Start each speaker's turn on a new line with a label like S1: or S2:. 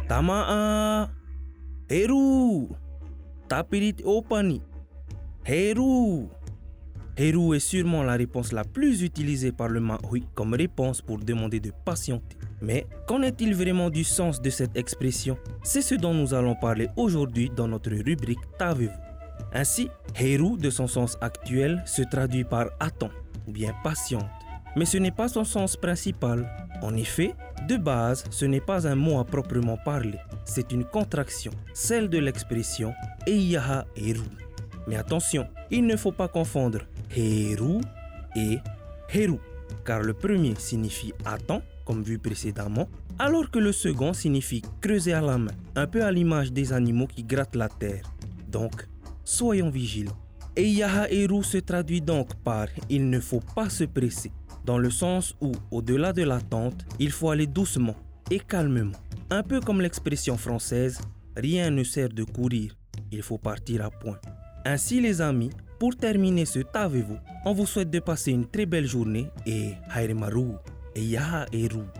S1: Tamaa, Heru, Tapirit Opani, Heru. Heru est sûrement la réponse la plus utilisée par le Maui comme réponse pour demander de patienter. Mais qu'en est-il vraiment du sens de cette expression? C'est ce dont nous allons parler aujourd'hui dans notre rubrique T'avez-vous? Ainsi, Heru de son sens actuel se traduit par attends ou bien patiente. Mais ce n'est pas son sens principal. En effet, de base, ce n'est pas un mot à proprement parler. C'est une contraction, celle de l'expression Eiyaha Heru. Mais attention, il ne faut pas confondre Heru et Heru, car le premier signifie attends, comme vu précédemment, alors que le second signifie creuser à la main, un peu à l'image des animaux qui grattent la terre. Donc, soyons vigilants. Eiyaha Heru se traduit donc par il ne faut pas se presser, dans le sens où, au-delà de l'attente, il faut aller doucement et calmement. Un peu comme l'expression française rien ne sert de courir, il faut partir à point. Ainsi les amis, pour terminer ce T'avez-vous, on vous souhaite de passer une très belle journée et Haere Maru, Eiyaha Heru.